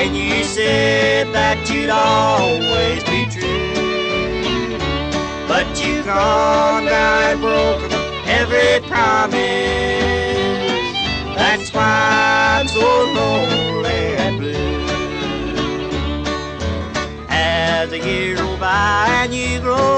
when you said that you'd always be true. But you've gone now and broken every promise. That's why I'm so lonely and blue. As the years go by and you grow